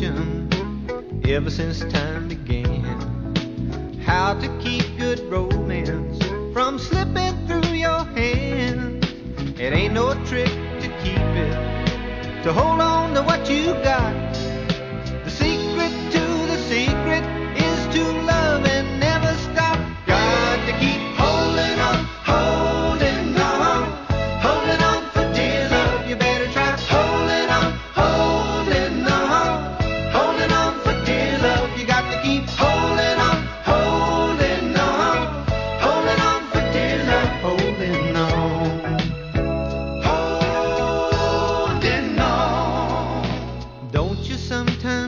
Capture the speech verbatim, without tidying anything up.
knowing ever since time began how to keep good romance from slipping through your hands. It ain't no trick to keep it, to hold on to what you got.